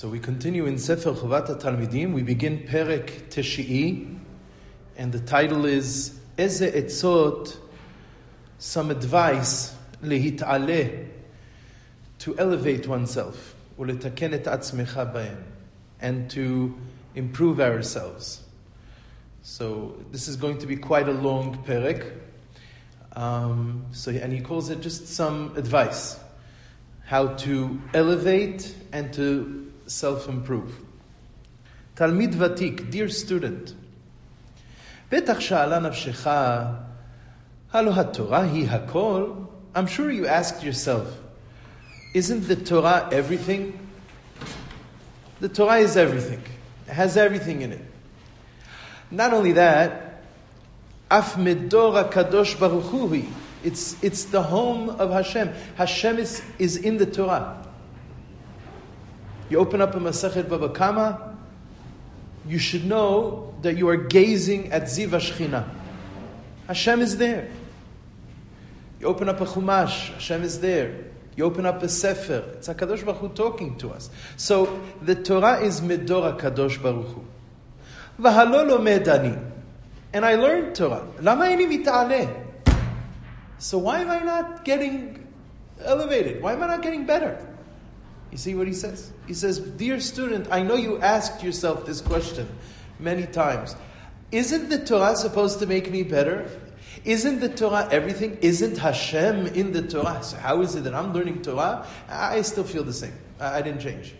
So we continue in Sefer Chovat HaTalmidim. We begin Perek Teshi'i, and the title is Eze Etzot, some advice lehit'aleh, to elevate oneself, uletaken et atzmecha bahem, and to improve ourselves. So this is going to be quite a long Perek. And he calls it just some advice, how to elevate and to self-improve. Talmid Vatik, dear student, Betach sha'ala nafshecha, halo haTorah hi hakol. I'm sure you asked yourself, isn't the Torah everything? The Torah is everything. It has everything in it. Not only that, Af medor HaKadosh Baruch Hu, it's the home of Hashem. Hashem is in the Torah. You open up a Masechet Baba Kama, you should know that you are gazing at Ziv HaShechina. Hashem is there. You open up a Chumash, Hashem is there. You open up a Sefer, it's HaKadosh Baruch Hu talking to us. So the Torah is Medor HaKadosh Baruch Hu. V'halo lomed ani. And I learned Torah. Lama ini mit'aleh. So why am I not getting elevated? Why am I not getting better? You see what he says? He says, dear student, I know you asked yourself this question many times. Isn't the Torah supposed to make me better? Isn't the Torah everything? Isn't Hashem in the Torah? So how is it that I'm learning Torah? I still feel the same. I didn't change.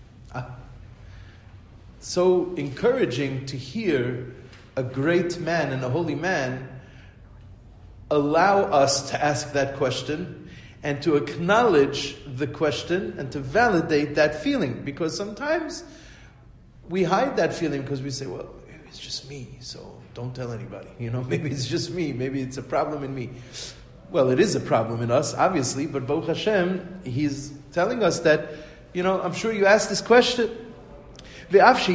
So encouraging to hear a great man and a holy man allow us to ask that question and to acknowledge the question and to validate that feeling. Because sometimes we hide that feeling because we say, well, it's just me, so don't tell anybody. Maybe it's just me. Maybe it's a problem in me. Well, it is a problem in us, obviously, but Baruch Hashem, He's telling us that, I'm sure you asked this question. Yes,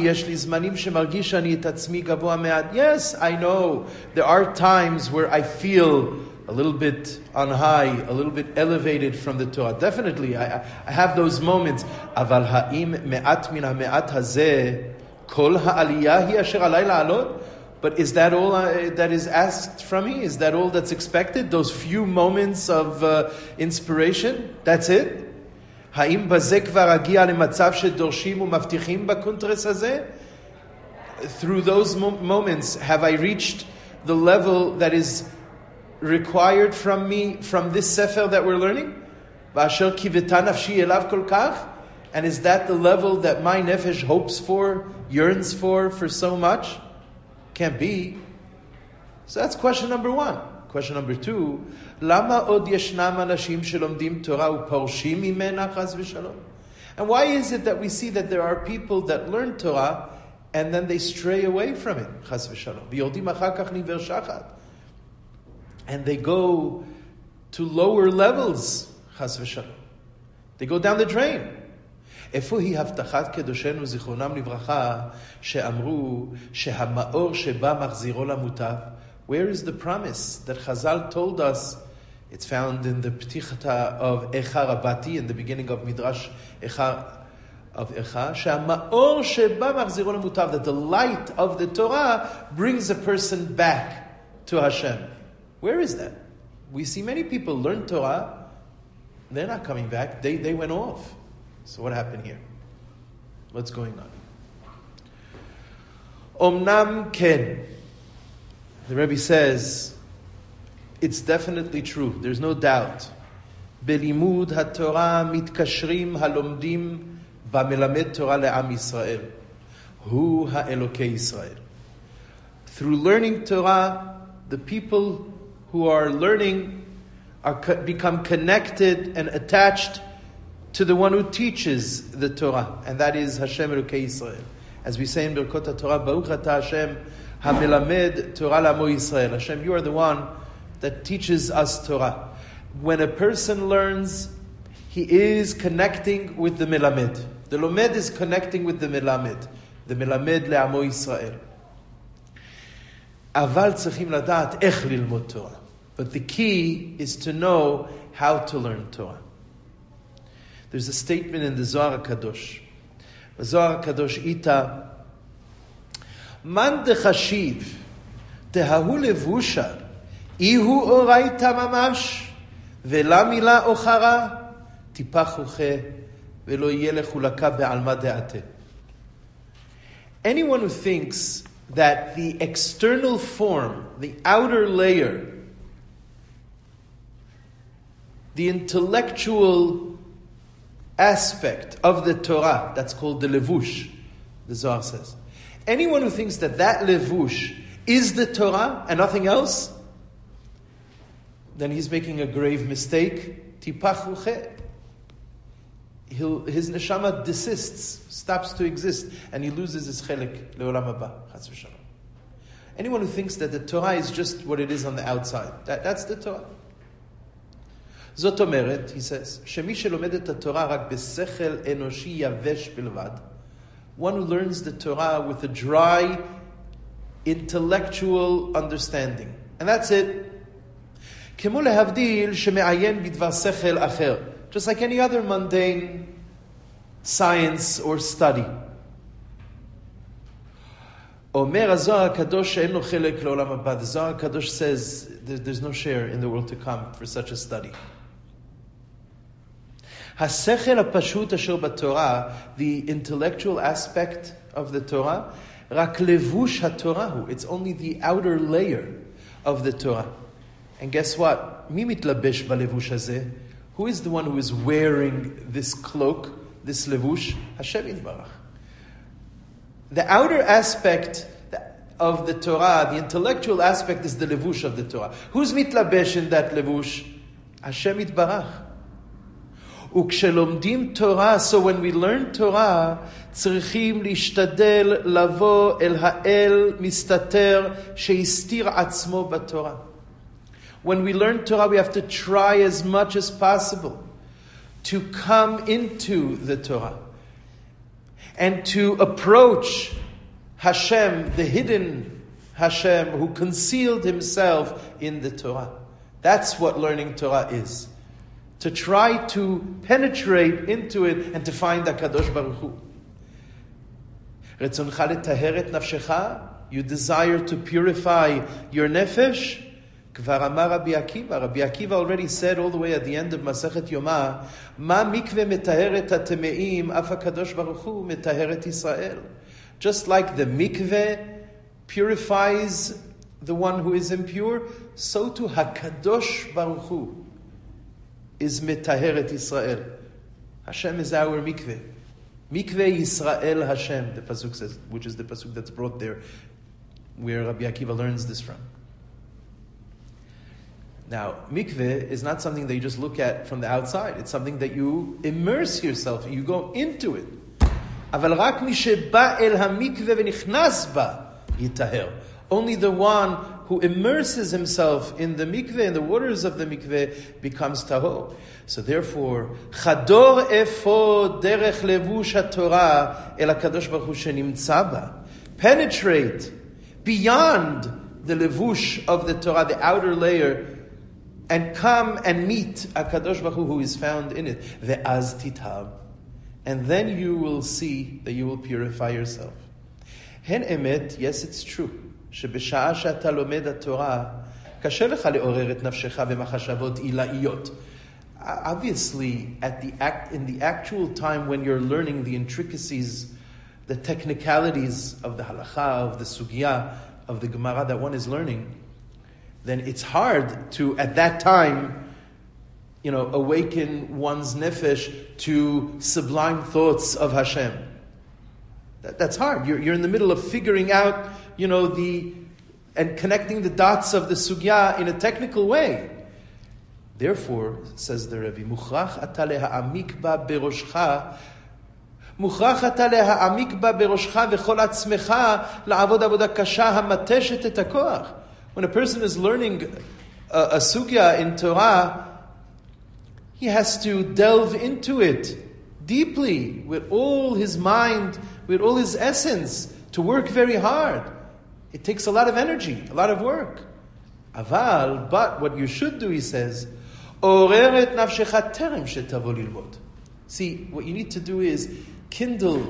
I know there are times where I feel a little bit on high, a little bit elevated from the Torah. Definitely, I have those moments. But is that all that is asked from me? Is that all that's expected? Those few moments of inspiration? That's it? Through those moments, have I reached the level that is required from me, from this Sefer that we're learning? And is that the level that my nefesh hopes for, yearns for so much? Can't be. So that's question number one. Question number two, Lama od yeshnam anashim shelomdim Torah uporshim mimena chas v'shalom? And why is it that we see that there are people that learn Torah and then they stray away from it, chas v'shalom? V'yodim achar kach niver shachat. And they go to lower levels, chas v'shalom. They go down the drain. איפה היא הבטחת קדושנו זיכרונם לברכה שאמרו שהמאור שבא מחזירו למוטב? Where is the promise that Chazal told us? It's found in the Ptichata of Echa Rabati, in the beginning of Midrash Echa of Echa, שהמאור שבא מחזירו למוטב, that the light of the Torah brings a person back to Hashem. Where is that? We see many people learn Torah, they're not coming back, they went off. So what happened here? What's going on? Omnam ken. The Rebbe says, it's definitely true. There's no doubt. Belimud haTorah mitkashrim halomdim bamelamed Torah le'am Yisrael. Hu ha'elokei Yisrael. Through learning Torah, the people who are learning become connected and attached to the one who teaches the Torah, and that is Hashem Elokei Yisrael. As we say in Birkot HaTorah, Baruch Ata Hashem HaMelamed Torah L'Amo Yisrael. Hashem, you are the one that teaches us Torah. When a person learns, he is connecting with the Melamed. The Lomed is connecting with the Melamed L'Amo Yisrael. Aval tzachim ladat ech lilmod Torah. But the key is to know how to learn Torah. There's a statement in the Zohar HaKadosh. Zohar Kadosh Ita, Man dechashiv, tehahu levusha, ihu oraita mamash, vela mila ochara, tipachuche, velo yelech ulaka be'alma de'ate. Anyone who thinks that the external form, the outer layer, the intellectual aspect of the Torah, that's called the levush, the Zohar says. Anyone who thinks that that levush is the Torah and nothing else, then he's making a grave mistake. Tipachuche. His neshama desists, stops to exist, and he loses his chelek leolam haba. Chas v'shalom. Anyone who thinks that the Torah is just what it is on the outside, that's the Torah. Zot omeret, he says, shemi shelomed et haTorah rak besechel enoshi yavesh bilvad. One who learns the Torah with a dry, intellectual understanding. And that's it. Kemo lehavdil sheme'ayen bidvar sechel acher. Just like any other mundane science or study. Omer HaZohar HaKadosh she'en lo chelek le'olam haba. The Zohar HaKadosh says there's no share in the world to come for such a study. Hasechel hapashut asher b'Torah, the intellectual aspect of the Torah, rak levush haTorahu. It's only the outer layer of the Torah. And guess what? Mi mitlabesh balevush hazeh. Who is the one who is wearing this cloak, this levush? Hashem Yitbarach. The outer aspect of the Torah, the intellectual aspect, is the levush of the Torah. Who's mitlabesh in that levush? Hashem Yitbarach. Ukshelomdim Torah, so when we learn Torah, tzrichim lishtadel lavo el ha'el mistater sheistir atzmo b'Torah. When we learn Torah, we have to try as much as possible to come into the Torah and to approach Hashem, the hidden Hashem, who concealed himself in the Torah. That's what learning Torah is. To try to penetrate into it and to find HaKadosh Baruch Hu. Retzoncha letaher et nafshecha, you desire to purify your nefesh. Kvar amar Rabbi Akiva. Rabbi Akiva already said all the way at the end of Masechet Yomah, Ma mikve metaher et hatemeim, af HaKadosh Baruch Hu metaher et Yisrael. Just like the mikveh purifies the one who is impure, so too HaKadosh Baruch Hu is metaheret Yisrael. Hashem is our mikveh. Mikveh Yisrael Hashem, the pasuk says, which is the pasuk that's brought there, where Rabbi Akiva learns this from. Now, mikveh is not something that you just look at from the outside. It's something that you immerse yourself, you go into it. אבל רק מי שבא אל המקווה ונכנס בה יטהר. Only the one who immerses himself in the mikveh, in the waters of the mikveh, becomes tahor. So therefore, chador efo derech levush haTorah el HaKadosh Baruch Hu shenimtza ba. Penetrate beyond the levush of the Torah, the outer layer, and come and meet HaKadosh Baruch Hu is found in it. Ve'az titab. And then you will see that you will purify yourself. Hen emet, yes, it's true. שבשעה שאתה לומד התורה, קשה לך לעורר את נפשך במחשבות עילאיות. Obviously, in the actual time when you're learning the intricacies, the technicalities of the halakha, of the sugya, of the Gemara that one is learning, then it's hard to, at that time, awaken one's nefesh to sublime thoughts of Hashem. That's hard. You're in the middle of figuring out, and connecting the dots of the sugya in a technical way. Therefore, says the Rebbe, Mukhrach ata le'ha'amik ba beroshcha, Mukhrach ata le'ha'amik ba beroshcha v'chol atzmecha la'avod avoda kasha hamateshet et hakoach. When a person is learning a sugya in Torah, he has to delve into it deeply, with all his mind, with all his essence, to work very hard. It takes a lot of energy, a lot of work. Aval, but what you should do, he says, Orer et nafshecha terem shetavo lilmod. See, what you need to do is kindle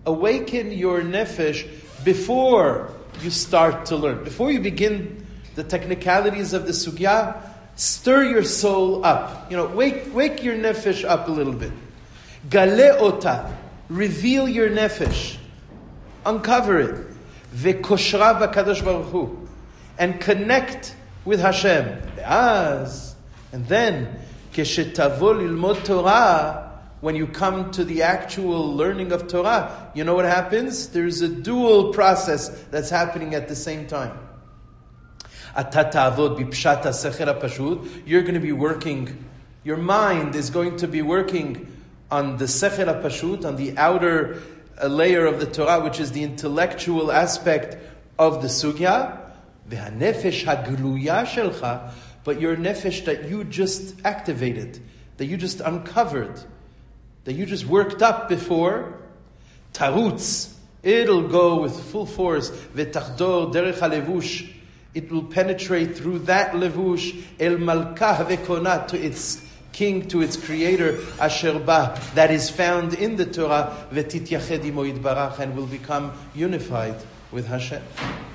Awaken your nefesh before you start to learn. Before you begin the technicalities of the sugya, stir your soul up. Wake your nefesh up a little bit. Gale ota, reveal your nefesh. Uncover it. Vekoshra b'kadosh baruch hu. And connect with Hashem. And then, keshetavo lilmod Torah, when you come to the actual learning of Torah, you know what happens? There's a dual process that's happening at the same time. You're going to be working, your mind is going to be working on the Secher HaPashut, on the outer layer of the Torah, which is the intellectual aspect of the Sugya. V'hanefesh hagluya shelcha, but your nefesh that you just activated, that you just uncovered, that you just worked up before, tarutz, it'll go with full force, v'tachdor derech halevush, it will penetrate through that levush, el malkah v'konat, to its king, to its creator, asher ba, that is found in the Torah, v'tityached imo yitbarach, and will become unified with Hashem.